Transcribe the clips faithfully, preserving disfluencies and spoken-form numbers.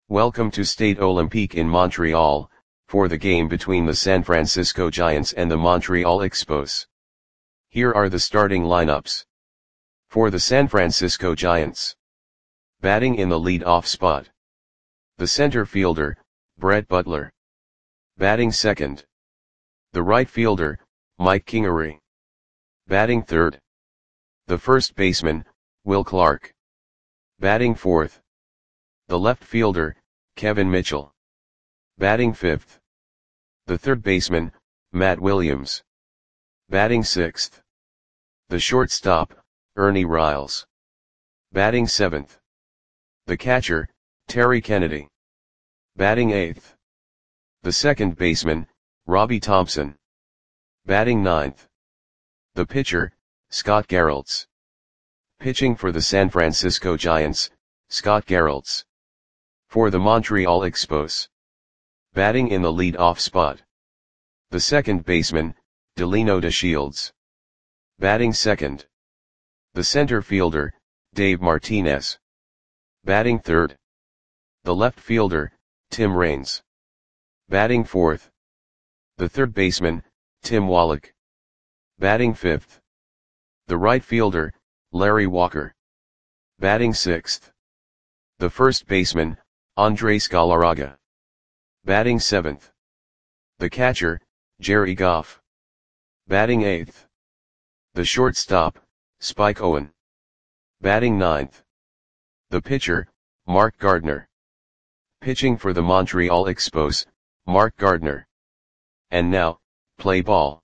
Welcome to Stade Olympique in Montreal, for the game between the San Francisco Giants and the Montreal Expos. Here are the starting lineups. For the San Francisco Giants. Batting in the lead-off spot. The center fielder, Brett Butler. Batting second. The right fielder, Mike Kingery. Batting third. The first baseman, Will Clark. Batting fourth. The left fielder, Kevin Mitchell. Batting fifth. The third baseman, Matt Williams. Batting sixth. The shortstop, Ernie Riles. Batting seventh. The catcher, Terry Kennedy. Batting eighth. The second baseman, Robbie Thompson. Batting ninth. The pitcher, Scott Geraltz. Pitching for the San Francisco Giants, Scott Geraltz. For the Montreal Expos. Batting in the lead-off spot. The second baseman, Delino DeShields. Batting second. The center fielder, Dave Martinez. Batting third. The left fielder, Tim Raines. Batting fourth. The third baseman, Tim Wallach. Batting fifth. The right fielder, Larry Walker. Batting sixth. The first baseman, Andres Galarraga. Batting seventh. The catcher, Jerry Goff. Batting eighth. The shortstop, Spike Owen. Batting ninth. The pitcher, Mark Gardner. Pitching for the Montreal Expos, Mark Gardner. And now, play ball.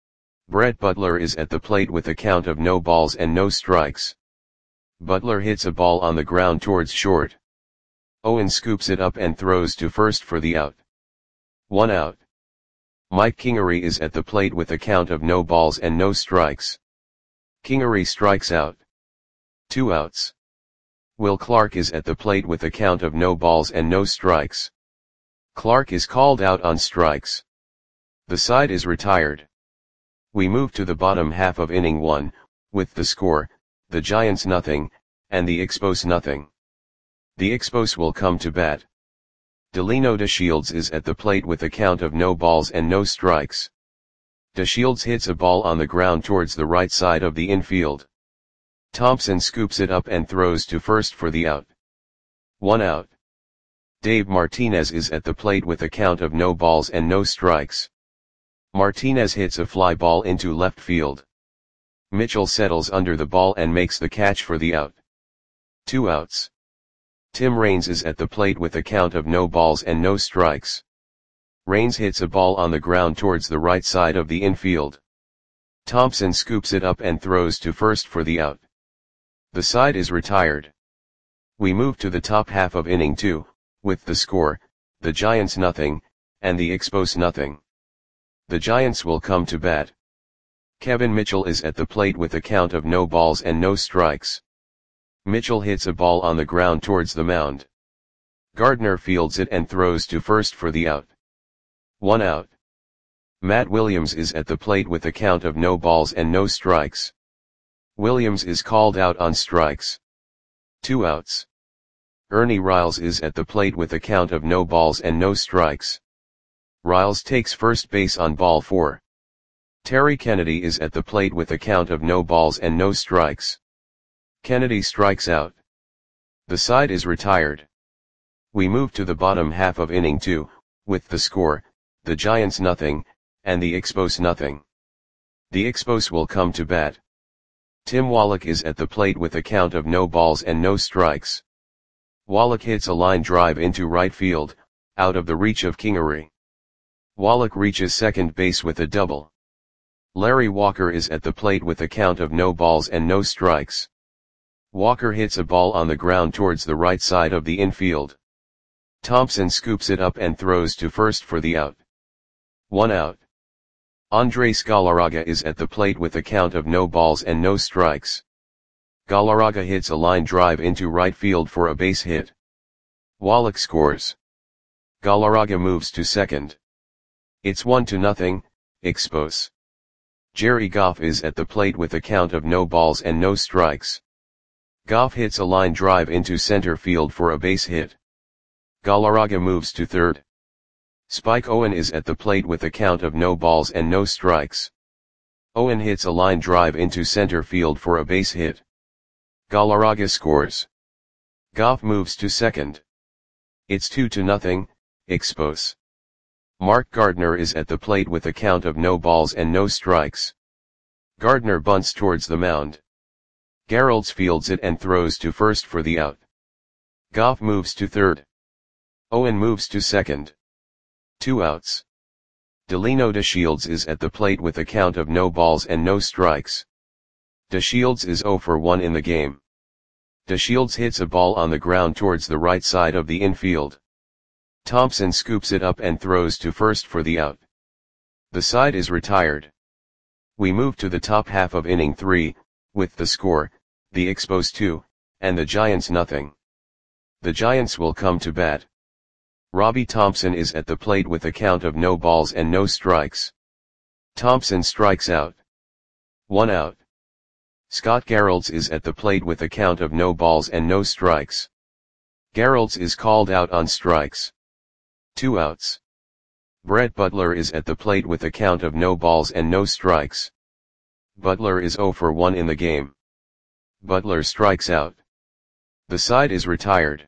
Brett Butler is at the plate with a count of no balls and no strikes. Butler hits a ball on the ground towards short. Owen scoops it up and throws to first for the out. One out. Mike Kingery is at the plate with a count of no balls and no strikes. Kingery strikes out. Two outs. Will Clark is at the plate with a count of no balls and no strikes. Clark is called out on strikes. The side is retired. We move to the bottom half of inning one, with the score, the Giants nothing, and the Expos nothing. The Expos will come to bat. Delino DeShields is at the plate with a count of no balls and no strikes. DeShields hits a ball on the ground towards the right side of the infield. Thompson scoops it up and throws to first for the out. One out. Dave Martinez is at the plate with a count of no balls and no strikes. Martinez hits a fly ball into left field. Mitchell settles under the ball and makes the catch for the out. Two outs. Tim Raines is at the plate with a count of no balls and no strikes. Raines hits a ball on the ground towards the right side of the infield. Thompson scoops it up and throws to first for the out. The side is retired. We move to the top half of inning two, with the score, the Giants nothing, and the Expos nothing. The Giants will come to bat. Kevin Mitchell is at the plate with a count of no balls and no strikes. Mitchell hits a ball on the ground towards the mound. Gardner fields it and throws to first for the out. One out. Matt Williams is at the plate with a count of no balls and no strikes. Williams is called out on strikes. Two outs. Ernie Riles is at the plate with a count of no balls and no strikes. Riles takes first base on ball four. Terry Kennedy is at the plate with a count of no balls and no strikes. Kennedy strikes out. The side is retired. We move to the bottom half of inning two, with the score, the Giants nothing, and the Expos nothing. The Expos will come to bat. Tim Wallach is at the plate with a count of no balls and no strikes. Wallach hits a line drive into right field, out of the reach of Kingery. Wallach reaches second base with a double. Larry Walker is at the plate with a count of no balls and no strikes. Walker hits a ball on the ground towards the right side of the infield. Thompson scoops it up and throws to first for the out. One out. Andres Galarraga is at the plate with a count of no balls and no strikes. Galarraga hits a line drive into right field for a base hit. Wallach scores. Galarraga moves to second. It's one to nothing, Expos. Jerry Goff is at the plate with a count of no balls and no strikes. Goff hits a line drive into center field for a base hit. Galarraga moves to third. Spike Owen is at the plate with a count of no balls and no strikes. Owen hits a line drive into center field for a base hit. Galarraga scores. Goff moves to second. It's two to nothing, Expos. Mark Gardner is at the plate with a count of no balls and no strikes. Gardner bunts towards the mound. Geralds fields it and throws to first for the out. Goff moves to third. Owen moves to second. Two outs. Delino DeShields is at the plate with a count of no balls and no strikes. DeShields is zero for one in the game. DeShields hits a ball on the ground towards the right side of the infield. Thompson scoops it up and throws to first for the out. The side is retired. We move to the top half of inning three, with the score, the Expos two, and the Giants nothing. The Giants will come to bat. Robbie Thompson is at the plate with a count of no balls and no strikes. Thompson strikes out. One out. Scott Geralds is at the plate with a count of no balls and no strikes. Geralds is called out on strikes. Two outs. Brett Butler is at the plate with a count of no balls and no strikes. Butler is zero for one in the game. Butler strikes out. The side is retired.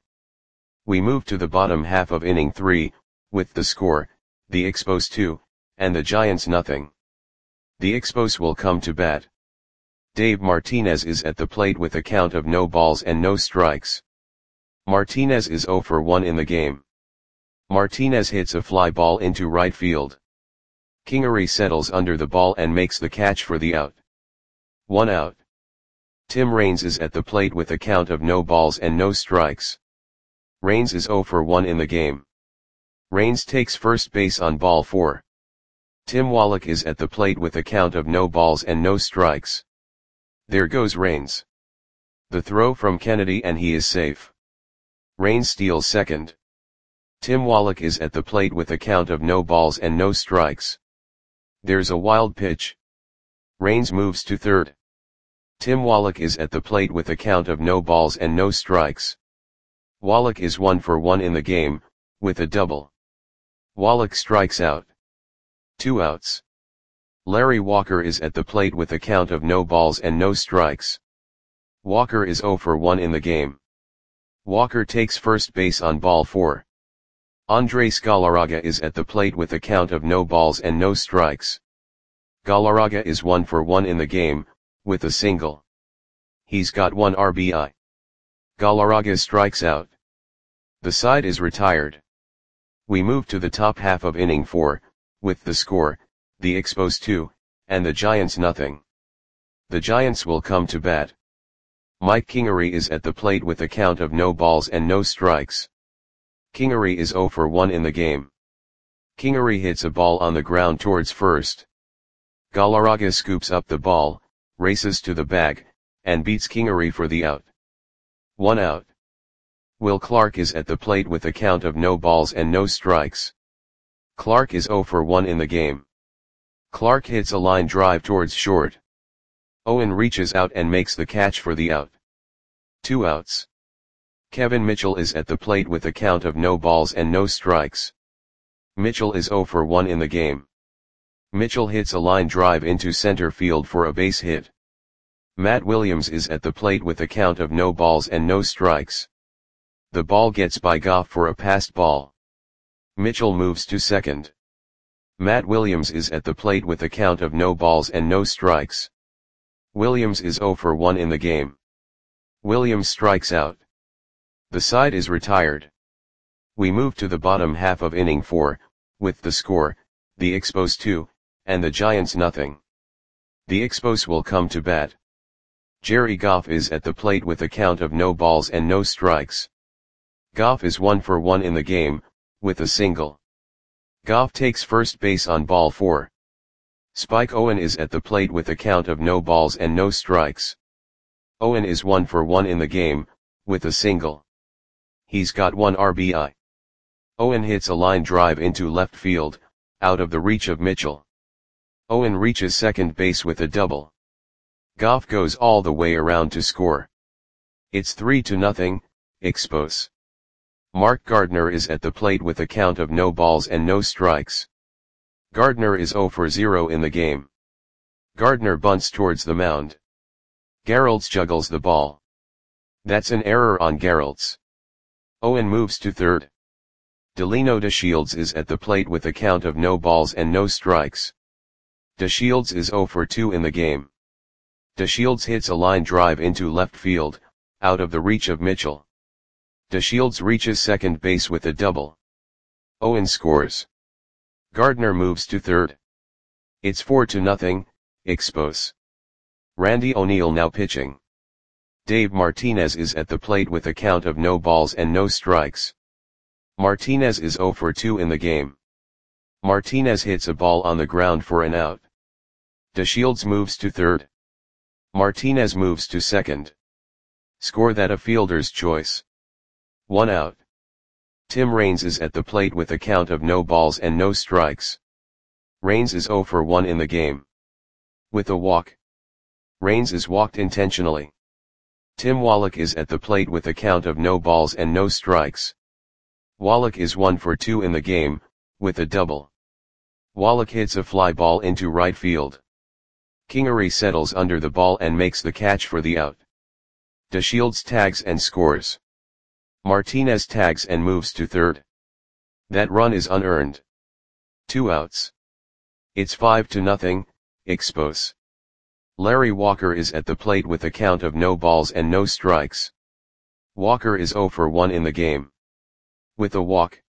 We move to the bottom half of inning three, with the score, the Expos two, and the Giants nothing. The Expos will come to bat. Dave Martinez is at the plate with a count of no balls and no strikes. Martinez is zero for one in the game. Martinez hits a fly ball into right field. Kingery settles under the ball and makes the catch for the out. One out. Tim Raines is at the plate with a count of no balls and no strikes. Raines is zero for one in the game. Raines takes first base on ball four. Tim Wallach is at the plate with a count of no balls and no strikes. There goes Raines. The throw from Kennedy and he is safe. Raines steals second. Tim Wallach is at the plate with a count of no balls and no strikes. There's a wild pitch. Raines moves to third. Tim Wallach is at the plate with a count of no balls and no strikes. Wallach is one for one in the game, with a double. Wallach strikes out. Two outs. Larry Walker is at the plate with a count of no balls and no strikes. Walker is zero for one in the game. Walker takes first base on ball four. Andres Galarraga is at the plate with a count of no balls and no strikes. Galarraga is one for one in the game, with a single. He's got one R B I. Galarraga strikes out. The side is retired. We move to the top half of inning four, with the score, the Expos two, and the Giants nothing. The Giants will come to bat. Mike Kingery is at the plate with a count of no balls and no strikes. Kingery is zero for one in the game. Kingery hits a ball on the ground towards first. Galarraga scoops up the ball, races to the bag, and beats Kingery for the out. One out. Will Clark is at the plate with a count of no balls and no strikes. Clark is zero for one in the game. Clark hits a line drive towards short. Owen reaches out and makes the catch for the out. Two outs. Kevin Mitchell is at the plate with a count of no balls and no strikes. Mitchell is zero for one in the game. Mitchell hits a line drive into center field for a base hit. Matt Williams is at the plate with a count of no balls and no strikes. The ball gets by Goff for a passed ball. Mitchell moves to second. Matt Williams is at the plate with a count of no balls and no strikes. Williams is zero for one in the game. Williams strikes out. The side is retired. We move to the bottom half of inning four, with the score, the Expos two, and the Giants nothing. The Expos will come to bat. Jerry Goff is at the plate with a count of no balls and no strikes. Goff is one for one in the game, with a single. Goff takes first base on ball four. Spike Owen is at the plate with a count of no balls and no strikes. Owen is one for one in the game, with a single. He's got one R B I. Owen hits a line drive into left field, out of the reach of Mitchell. Owen reaches second base with a double. Goff goes all the way around to score. It's three to nothing, Expos. Mark Gardner is at the plate with a count of no balls and no strikes. Gardner is zero for zero in the game. Gardner bunts towards the mound. Geralds juggles the ball. That's an error on Geralds. Owen moves to third. Delino DeShields is at the plate with a count of no balls and no strikes. DeShields is zero for two in the game. DeShields hits a line drive into left field, out of the reach of Mitchell. DeShields reaches second base with a double. Owen scores. Gardner moves to third. It's four to nothing, Expos. Randy O'Neal now pitching. Dave Martinez is at the plate with a count of no balls and no strikes. Martinez is zero for two in the game. Martinez hits a ball on the ground for an out. DeShields moves to third. Martinez moves to second. Score that a fielder's choice. One out. Tim Raines is at the plate with a count of no balls and no strikes. Raines is zero for one in the game. With a walk. Raines is walked intentionally. Tim Wallach is at the plate with a count of no balls and no strikes. Wallach is one for two in the game, with a double. Wallach hits a fly ball into right field. Kingery settles under the ball and makes the catch for the out. DeShields tags and scores. Martinez tags and moves to third. That run is unearned. Two outs. It's five to nothing, Expos. Larry Walker is at the plate with a count of no balls and no strikes. Walker is zero for one in the game. With a walk.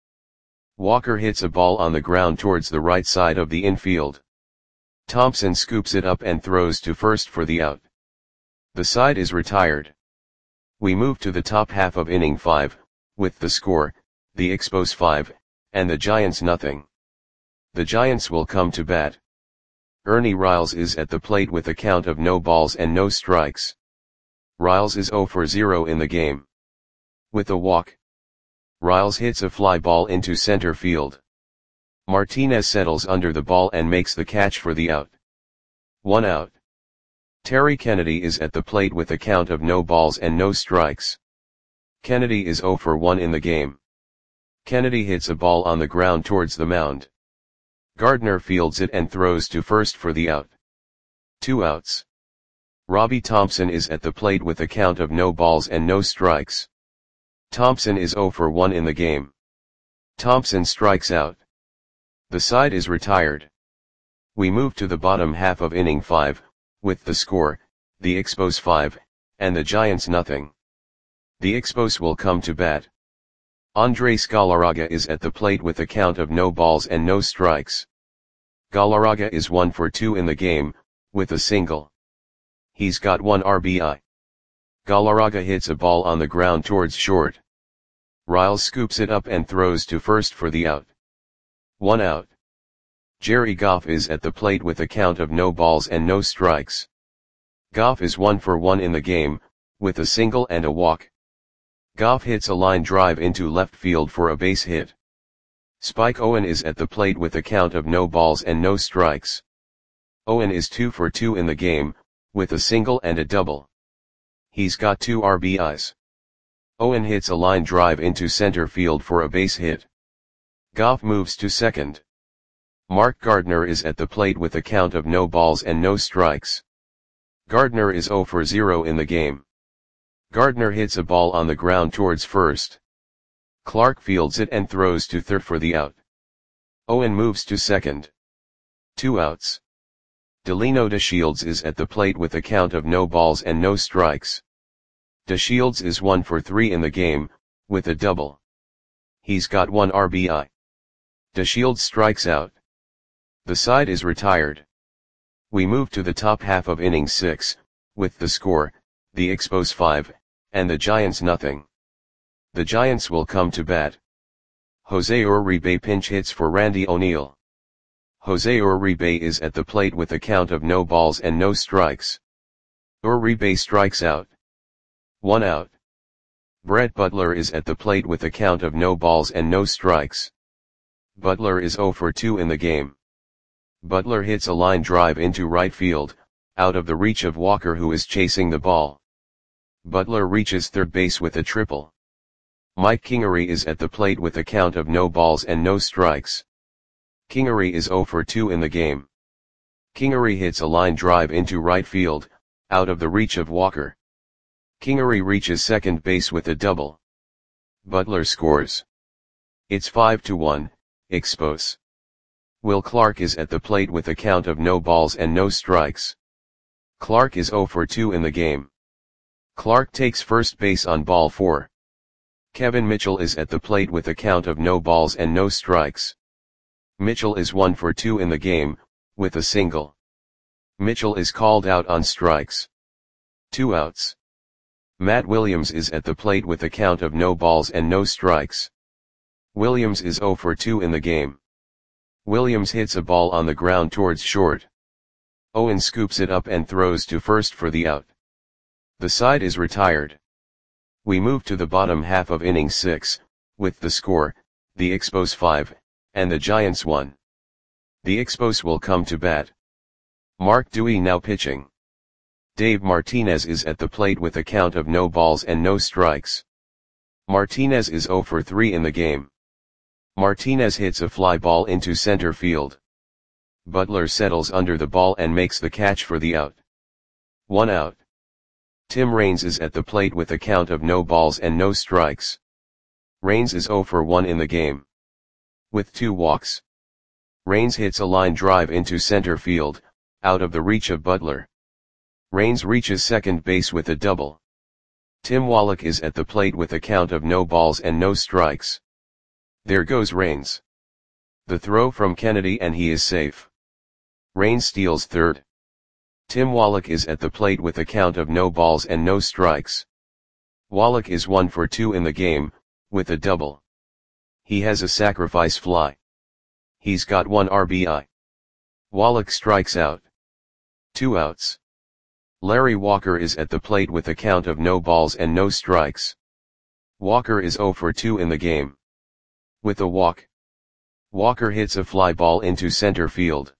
Walker hits a ball on the ground towards the right side of the infield. Thompson scoops it up and throws to first for the out. The side is retired. We move to the top half of inning five, with the score, the Expos five, and the Giants nothing. The Giants will come to bat. Ernie Riles is at the plate with a count of no balls and no strikes. Riles is zero for zero in the game. With a walk. Riles hits a fly ball into center field. Martinez settles under the ball and makes the catch for the out. One out. Terry Kennedy is at the plate with a count of no balls and no strikes. Kennedy is zero for one in the game. Kennedy hits a ball on the ground towards the mound. Gardner fields it and throws to first for the out. Two outs. Robbie Thompson is at the plate with a count of no balls and no strikes. Thompson is zero for one in the game. Thompson strikes out. The side is retired. We move to the bottom half of inning five, with the score, the Expos five, and the Giants nothing. The Expos will come to bat. Andres Galarraga is at the plate with a count of no balls and no strikes. Galarraga is one for two in the game, with a single. He's got one R B I. Galarraga hits a ball on the ground towards short. Riles scoops it up and throws to first for the out. One out. Jerry Goff is at the plate with a count of no balls and no strikes. Goff is one for one in the game, with a single and a walk. Goff hits a line drive into left field for a base hit. Spike Owen is at the plate with a count of no balls and no strikes. Owen is two for two in the game, with a single and a double. He's got two R B Is. Owen hits a line drive into center field for a base hit. Goff moves to second. Mark Gardner is at the plate with a count of no balls and no strikes. Gardner is zero for zero in the game. Gardner hits a ball on the ground towards first. Clark fields it and throws to third for the out. Owen moves to second. Two outs. Delino DeShields is at the plate with a count of no balls and no strikes. DeShields is one for three in the game, with a double. He's got one R B I. DeShields strikes out. The side is retired. We move to the top half of inning six, with the score, the Expos five, and the Giants nothing. The Giants will come to bat. Jose Uribe pinch hits for Randy O'Neal. Jose Uribe is at the plate with a count of no balls and no strikes. Uribe strikes out. One out. Brett Butler is at the plate with a count of no balls and no strikes. Butler is zero for two in the game. Butler hits a line drive into right field, out of the reach of Walker who is chasing the ball. Butler reaches third base with a triple. Mike Kingery is at the plate with a count of no balls and no strikes. Kingery is zero for two in the game. Kingery hits a line drive into right field, out of the reach of Walker. Kingery reaches second base with a double. Butler scores. It's five to one, Expos. Will Clark is at the plate with a count of no balls and no strikes. Clark is zero for two in the game. Clark takes first base on ball four. Kevin Mitchell is at the plate with a count of no balls and no strikes. Mitchell is one for two in the game, with a single. Mitchell is called out on strikes. Two outs. Matt Williams is at the plate with a count of no balls and no strikes. Williams is zero for two in the game. Williams hits a ball on the ground towards short. Owen scoops it up and throws to first for the out. The side is retired. We move to the bottom half of inning six, with the score, the Expos five, and the Giants one. The Expos will come to bat. Mark Dewey now pitching. Dave Martinez is at the plate with a count of no balls and no strikes. Martinez is zero for three in the game. Martinez hits a fly ball into center field. Butler settles under the ball and makes the catch for the out. One out. Tim Raines is at the plate with a count of no balls and no strikes. Raines is zero for one in the game. With two walks. Raines hits a line drive into center field, out of the reach of Butler. Raines reaches second base with a double. Tim Wallach is at the plate with a count of no balls and no strikes. There goes Raines. The throw from Kennedy and he is safe. Raines steals third. Tim Wallach is at the plate with a count of no balls and no strikes. Wallach is one for two in the game, with a double. He has a sacrifice fly. He's got one R B I. Wallach strikes out. Two outs. Larry Walker is at the plate with a count of no balls and no strikes. Walker is zero for two in the game. With a walk. Walker hits a fly ball into center field.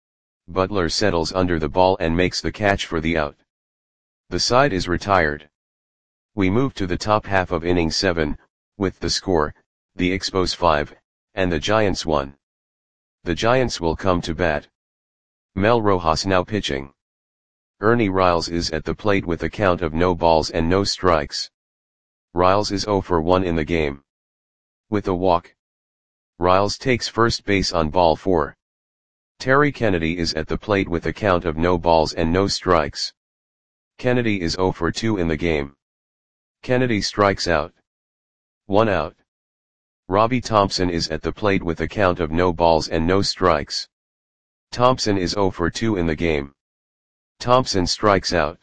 Butler settles under the ball and makes the catch for the out. The side is retired. We move to the top half of inning seven, with the score, the Expos five, and the Giants one. The Giants will come to bat. Mel Rojas now pitching. Ernie Riles is at the plate with a count of no balls and no strikes. Riles is zero for one in the game. With a walk. Riles takes first base on ball four. Terry Kennedy is at the plate with a count of no balls and no strikes. Kennedy is zero for two in the game. Kennedy strikes out. One out. Robbie Thompson is at the plate with a count of no balls and no strikes. Thompson is zero for two in the game. Thompson strikes out.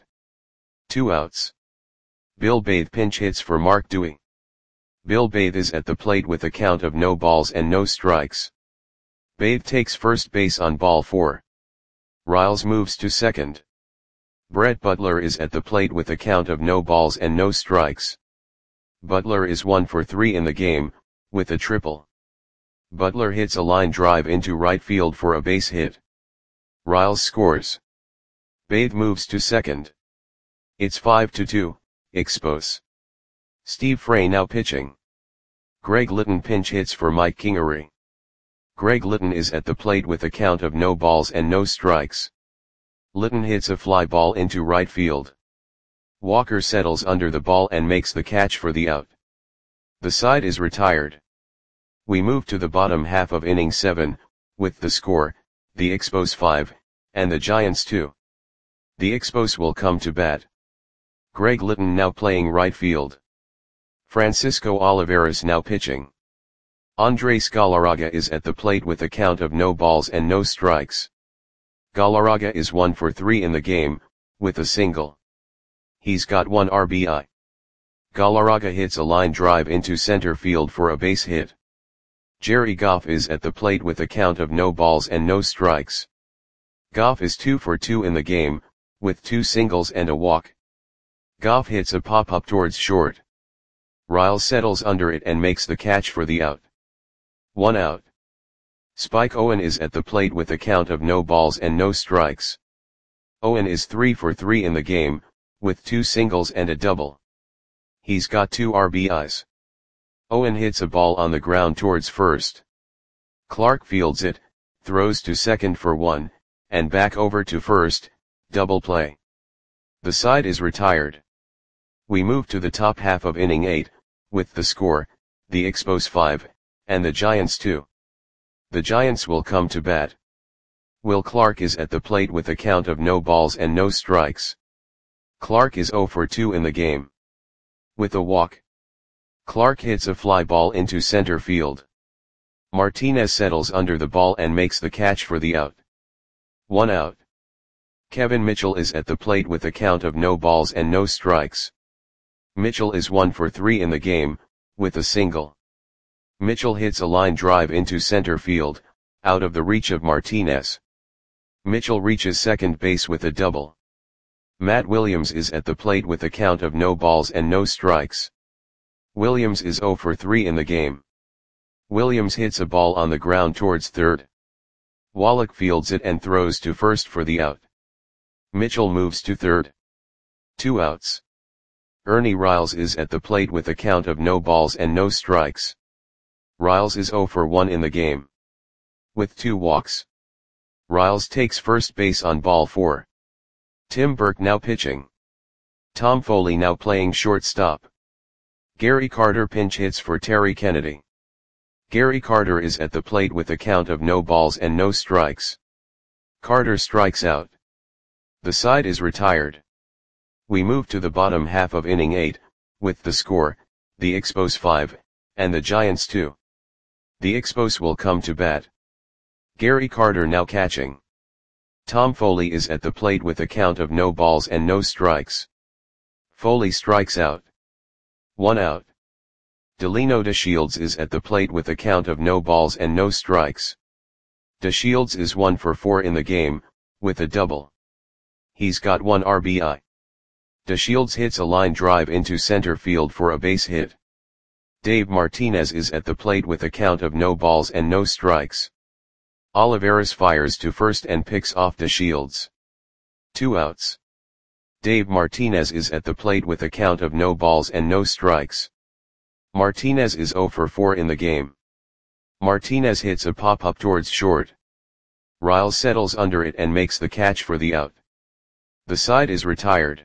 Two outs. Bill Bathe pinch hits for Mark Dewey. Bill Bathe is at the plate with a count of no balls and no strikes. Bathe takes first base on ball four. Riles moves to second. Brett Butler is at the plate with a count of no balls and no strikes. Butler is one for three in the game, with a triple. Butler hits a line drive into right field for a base hit. Riles scores. Bathe moves to second. It's five to two, Expos. Steve Frey now pitching. Greg Litton pinch hits for Mike Kingery. Greg Litton is at the plate with a count of no balls and no strikes. Litton hits a fly ball into right field. Walker settles under the ball and makes the catch for the out. The side is retired. We move to the bottom half of inning seven, with the score, the Expos five, and the Giants two. The Expos will come to bat. Greg Litton now playing right field. Francisco Olivares now pitching. Andres Galarraga is at the plate with a count of no balls and no strikes. Galarraga is one for three in the game, with a single. He's got one R B I. Galarraga hits a line drive into center field for a base hit. Jerry Goff is at the plate with a count of no balls and no strikes. Goff is two for two in the game, with two singles and a walk. Goff hits a pop-up towards short. Riles settles under it and makes the catch for the out. One out. Spike Owen is at the plate with a count of no balls and no strikes. Owen is three for three in the game, with two singles and a double. He's got two R B Is. Owen hits a ball on the ground towards first. Clark fields it, throws to second for one, and back over to first, double play. The side is retired. We move to the top half of inning eight, with the score, the Expos five, and the Giants two. The Giants will come to bat. Will Clark is at the plate with a count of no balls and no strikes. Clark is oh for two in the game. With a walk, Clark hits a fly ball into center field. Martinez settles under the ball and makes the catch for the out. One out. Kevin Mitchell is at the plate with a count of no balls and no strikes. Mitchell is one for three in the game, with a single. Mitchell hits a line drive into center field, out of the reach of Martinez. Mitchell reaches second base with a double. Matt Williams is at the plate with a count of no balls and no strikes. Williams is oh for three in the game. Williams hits a ball on the ground towards third. Wallach fields it and throws to first for the out. Mitchell moves to third. Two outs. Ernie Riles is at the plate with a count of no balls and no strikes. Riles is oh for one in the game. With two walks, Riles takes first base on ball four. Tim Burke now pitching. Tom Foley now playing shortstop. Gary Carter pinch hits for Terry Kennedy. Gary Carter is at the plate with a count of no balls and no strikes. Carter strikes out. The side is retired. We move to the bottom half of inning eight, with the score, the Expos five, and the Giants two. The Expos will come to bat. Gary Carter now catching. Tom Foley is at the plate with a count of no balls and no strikes. Foley strikes out. One out. Delino DeShields is at the plate with a count of no balls and no strikes. DeShields is one for four in the game, with a double. He's got one R B I. DeShields hits a line drive into center field for a base hit. Dave Martinez is at the plate with a count of no balls and no strikes. Olivares fires to first and picks off DeShields. Two outs. Dave Martinez is at the plate with a count of no balls and no strikes. Martinez is oh for four in the game. Martinez hits a pop-up towards short. Riles settles under it and makes the catch for the out. The side is retired.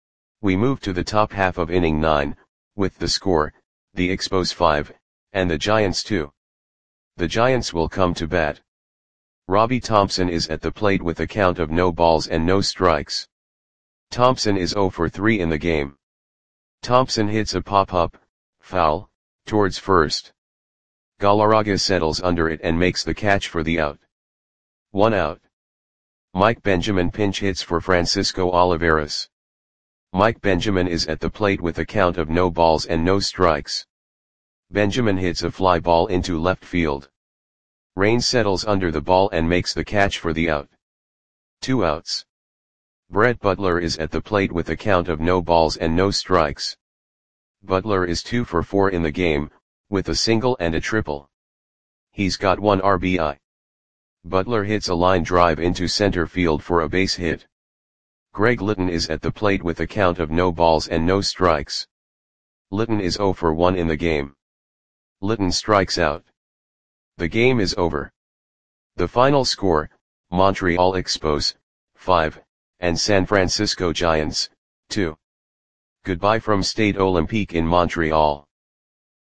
We move to the top half of inning nine, with the score, the Expos five, and the Giants two. The Giants will come to bat. Robbie Thompson is at the plate with a count of no balls and no strikes. Thompson is oh for three in the game. Thompson hits a pop-up, foul, towards first. Galarraga settles under it and makes the catch for the out. One out. Mike Benjamin pinch hits for Francisco Olivares. Mike Benjamin is at the plate with a count of no balls and no strikes. Benjamin hits a fly ball into left field. Rain settles under the ball and makes the catch for the out. Two outs. Brett Butler is at the plate with a count of no balls and no strikes. Butler is two for four in the game, with a single and a triple. He's got one R B I. Butler hits a line drive into center field for a base hit. Greg Litton is at the plate with a count of no balls and no strikes. Litton is oh for one in the game. Litton strikes out. The game is over. The final score, Montreal Expos, five, and San Francisco Giants, two. Goodbye from Stade Olympique in Montreal.